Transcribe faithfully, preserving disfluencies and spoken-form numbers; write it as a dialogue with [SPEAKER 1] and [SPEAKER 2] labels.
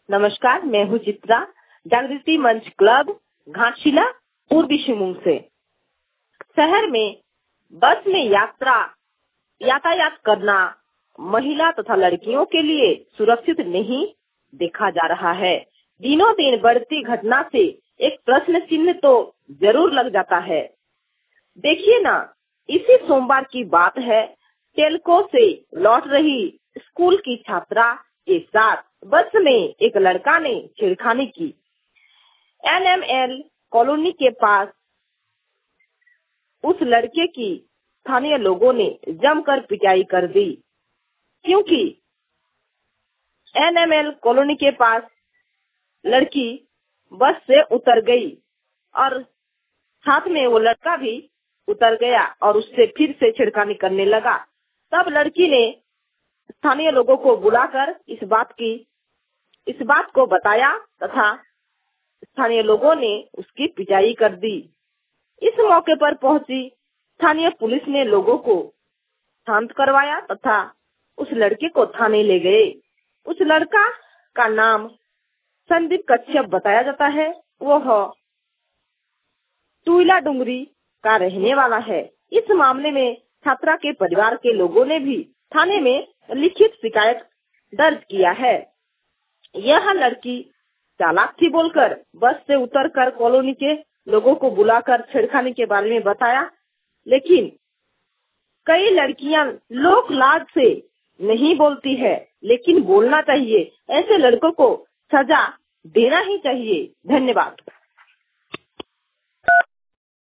[SPEAKER 1] नमस्कार, मैं हूँ चित्रा, जागृति मंच क्लब घाटशिला पूर्वी सिंहभूम से। शहर में बस में यात्रा यातायात करना महिला तथा लड़कियों के लिए सुरक्षित नहीं देखा जा रहा है। दिनों दिन बढ़ती घटना से एक प्रश्न चिन्ह तो जरूर लग जाता है। देखिए ना, इसी सोमवार की बात है। टेल्को से लौट रही स्कूल की छात्रा के साथ बस में एक लड़का ने छेड़खानी की। एन एम एल कॉलोनी के पास उस लड़के की स्थानीय लोगों ने जमकर पिटाई कर दी, क्योंकि एन एम एल कॉलोनी के पास लड़की बस से उतर गई और साथ में वो लड़का भी उतर गया और उससे फिर से छेड़खानी करने लगा। तब लड़की ने स्थानीय लोगों को बुलाकर इस बात की इस बात को बताया तथा स्थानीय लोगों ने उसकी पिटाई कर दी। इस मौके पर पहुंची स्थानीय पुलिस ने लोगों को शांत करवाया तथा उस लड़के को थाने ले गए। उस लड़का का नाम संदीप कच्छप बताया जाता है। वह टुईला डुंगरी का रहने वाला है। इस मामले में छात्रा के परिवार के लोगों ने भी थाने में लिखित शिकायत दर्ज किया है। यह लड़की चालाक थी बोलकर बस से उतरकर कॉलोनी के लोगों को बुलाकर छेड़खानी के बारे में बताया, लेकिन कई लड़कियां लोक लाज से नहीं बोलती है, लेकिन बोलना चाहिए। ऐसे लड़कों को सजा देना ही चाहिए। धन्यवाद।